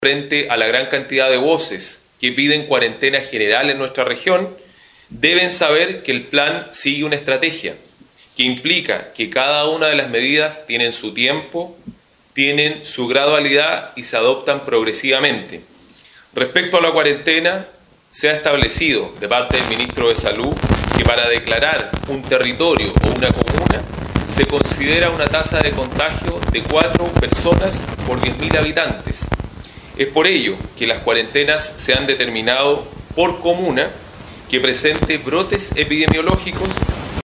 frente a la gran cantidad de voces que piden cuarentena general en nuestra región, deben saber que el plan sigue una estrategia que implica que cada una de las medidas tienen su tiempo, tienen su gradualidad y se adoptan progresivamente. Respecto a la cuarentena, se ha establecido de parte del Ministro de Salud que para declarar un territorio o una comuna se considera una tasa de contagio de 4 personas por 10.000 habitantes. Es por ello que las cuarentenas se han determinado por comuna que presente brotes epidemiológicos